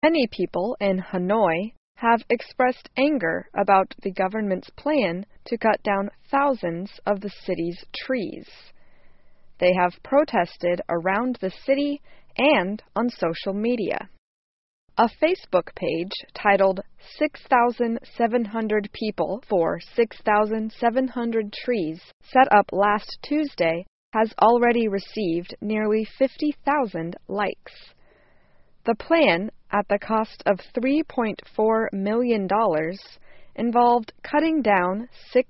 Many people in Hanoi have expressed anger about the government's plan to cut down thousands of the city's trees. They have protested around the city and on social media. A Facebook page titled 6,700 People for 6,700 Trees, set up last Tuesday, has already received nearly 50,000 likes. The plan, at the cost of $3.4 million, involved cutting down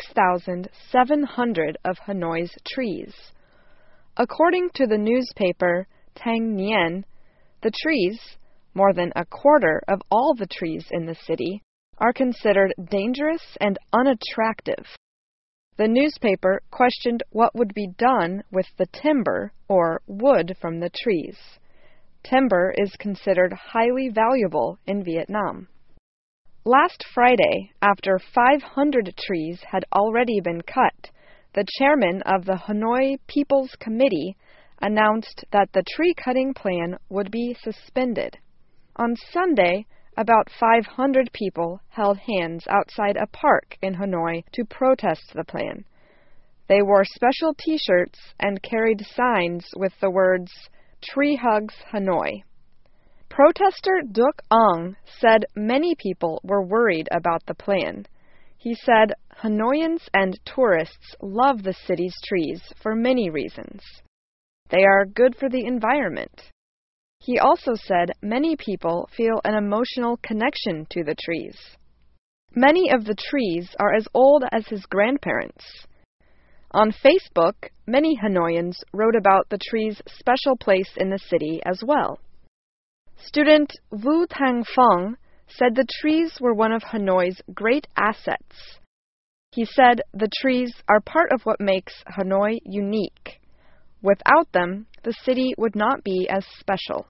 6,700 of Hanoi's trees. According to the newspaper Thanh Nien, the trees, more than a quarter of all the trees in the city, are considered dangerous and unattractive. The newspaper questioned what would be done with the timber, or wood, from the trees. Timber is considered highly valuable in Vietnam. Last Friday, after 500 trees had already been cut, the chairman of the Hanoi People's Committee announced that the tree-cutting plan would be suspended. On Sunday, about 500 people held hands outside a park in Hanoi to protest the plan. They wore special T-shirts and carried signs with the words, "Tree Hugs Hanoi." Protester Duc Ong said many people were worried about the plan. He said Hanoians and tourists love the city's trees for many reasons. They are good for the environment. He also said many people feel an emotional connection to the trees. Many of the trees are as old as his grandparents. On Facebook, many Hanoians wrote about the tree's special place in the city as well. Student Vu Tang Fong said the trees were one of Hanoi's great assets. He said the trees are part of what makes Hanoi unique. Without them, the city would not be as special.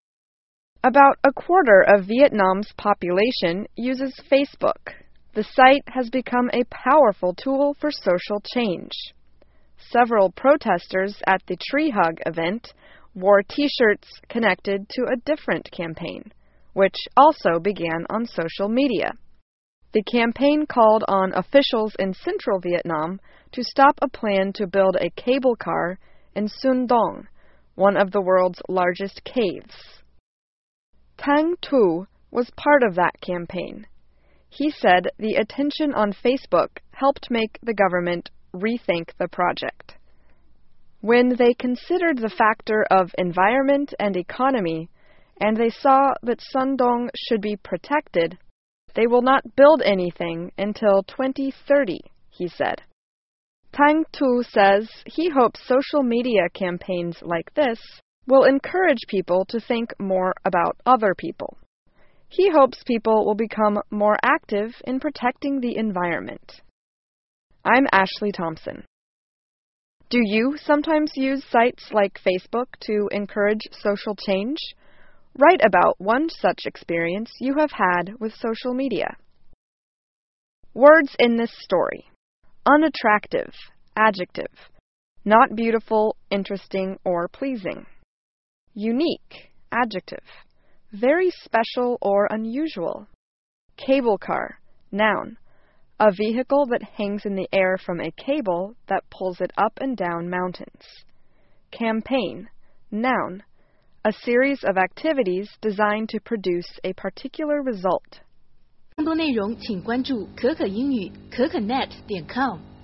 About a quarter of Vietnam's population uses Facebook. The site has become a powerful tool for social change. Several protesters at the Tree Hug event wore T-shirts connected to a different campaign, which also began on social media. The campaign called on officials in central Vietnam to stop a plan to build a cable car in Sun Dong, one of the world's largest caves. Tang Tu was part of that campaign. He said the attention on Facebook helped make the government rethink the project. When they considered the factor of environment and economy, and they saw that Sun Dong should be protected, they will not build anything until 2030, he said. Tang Tu says he hopes social media campaigns like this will encourage people to think more about other people. He hopes people will become more active in protecting the environment. I'm Ashley Thompson. Do you sometimes use sites like Facebook to encourage social change? Write about one such experience you have had with social media. Words in this story: unattractive, adjective, not beautiful, interesting, or pleasing. Unique, adjective, very special or unusual. Cable car, noun, a vehicle that hangs in the air from a cable that pulls it up and down mountains. Campaign, noun, a series of activities designed to produce a particular result. 更多内容请关注可可英语可可net.com。